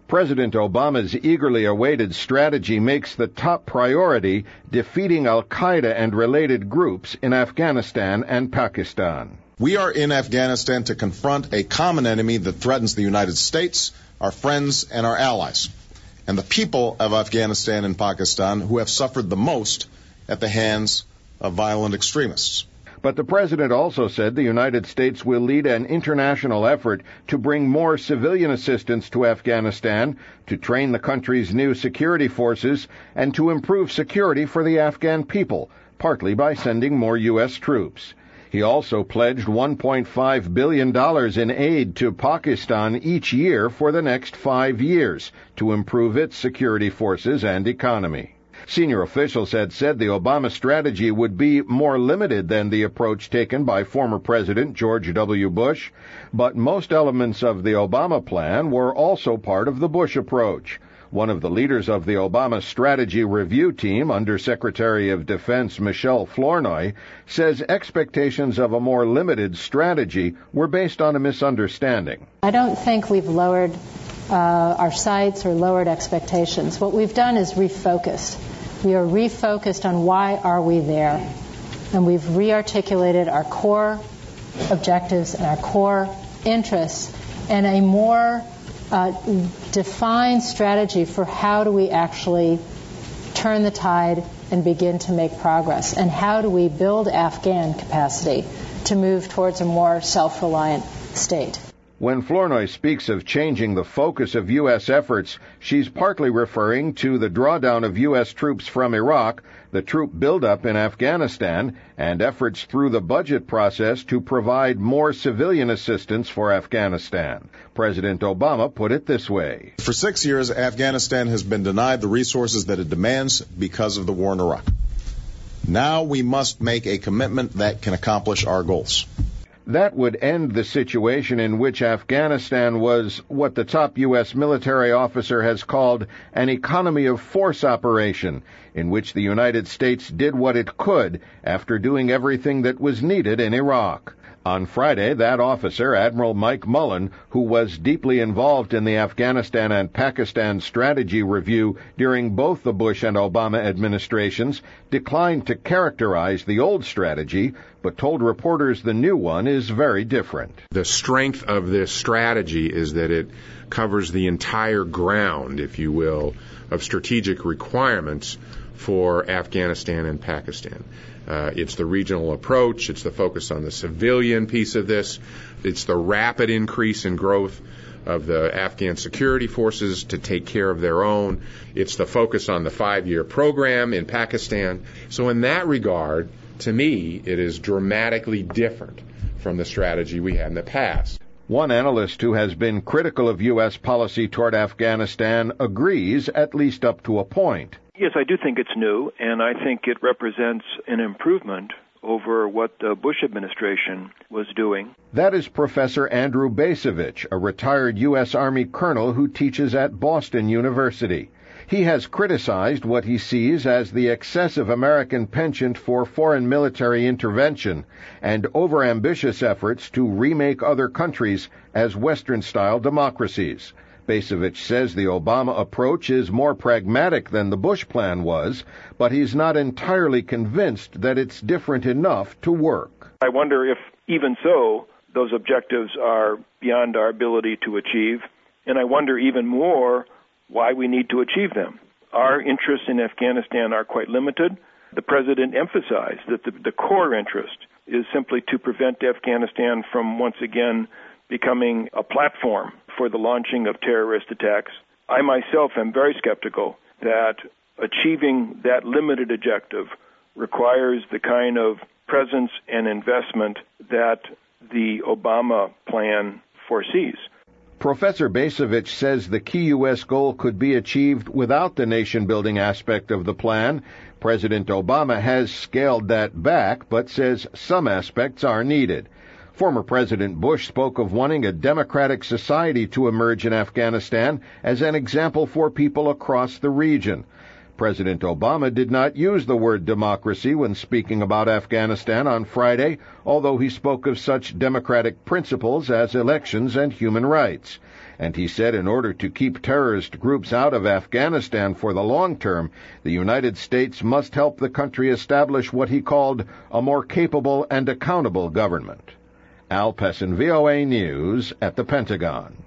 President Obama's eagerly awaited strategy makes the top priority defeating al-Qaeda and related groups in Afghanistan and Pakistan. We are in Afghanistan to confront a common enemy that threatens the United States, our friends, and our allies, and the people of Afghanistan and Pakistan who have suffered the most at the hands of violent extremists. But the president also said the United States will lead an international effort to bring more civilian assistance to Afghanistan, to train the country's new security forces, and to improve security for the Afghan people, partly by sending more U.S. troops. He also pledged $1.5 billion in aid to Pakistan each year for the next 5 years to improve its security forces and economy. Senior officials had said the Obama strategy would be more limited than the approach taken by former President George W. Bush, but most elements of the Obama plan were also part of the Bush approach. One of the leaders of the Obama Strategy Review Team, Under Secretary of Defense Michelle Flournoy, says expectations of a more limited strategy were based on a misunderstanding. I don't think we've lowered our sights or lowered expectations. What we've done is refocused. We are refocused on why are we there, and we've re-articulated our core objectives and our core interests and a more defined strategy for how do we actually turn the tide and begin to make progress, and how do we build Afghan capacity to move towards a more self-reliant state. When Flournoy speaks of changing the focus of U.S. efforts, she's partly referring to the drawdown of U.S. troops from Iraq, the troop buildup in Afghanistan, and efforts through the budget process to provide more civilian assistance for Afghanistan. President Obama put it this way. For 6 years, Afghanistan has been denied the resources that it demands because of the war in Iraq. Now we must make a commitment that can accomplish our goals. That would end the situation in which Afghanistan was what the top U.S. military officer has called an economy of force operation, in which the United States did what it could after doing everything that was needed in Iraq. On Friday, that officer, Admiral Mike Mullen, who was deeply involved in the Afghanistan and Pakistan strategy review during both the Bush and Obama administrations, declined to characterize the old strategy, but told reporters the new one is very different. The strength of this strategy is that it covers the entire ground, if you will, of strategic requirements for Afghanistan and Pakistan. It's the regional approach, it's the focus on the civilian piece of this, it's the rapid increase in growth of the Afghan security forces to take care of their own, it's the focus on the 5-year program in Pakistan. So in that regard, to me, it is dramatically different from the strategy we had in the past. One analyst who has been critical of U.S. policy toward Afghanistan agrees, at least up to a point. Yes, I do think it's new, and I think it represents an improvement over what the Bush administration was doing. That is Professor Andrew Bacevich, a retired U.S. Army colonel who teaches at Boston University. He has criticized what he sees as the excessive American penchant for foreign military intervention and overambitious efforts to remake other countries as Western-style democracies. Bacevich says the Obama approach is more pragmatic than the Bush plan was, but he's not entirely convinced that it's different enough to work. I wonder if, even so, those objectives are beyond our ability to achieve, and I wonder even more why we need to achieve them. Our interests in Afghanistan are quite limited. The president emphasized that the core interest is simply to prevent Afghanistan from once again becoming a platform for the launching of terrorist attacks. I myself am very skeptical that achieving that limited objective requires the kind of presence and investment that the Obama plan foresees. Professor Bacevich says the key U.S. goal could be achieved without the nation-building aspect of the plan. President Obama has scaled that back, but says some aspects are needed. Former President Bush spoke of wanting a democratic society to emerge in Afghanistan as an example for people across the region. President Obama did not use the word democracy when speaking about Afghanistan on Friday, although he spoke of such democratic principles as elections and human rights. And he said in order to keep terrorist groups out of Afghanistan for the long term, the United States must help the country establish what he called a more capable and accountable government. Al Pessin, VOA News at the Pentagon.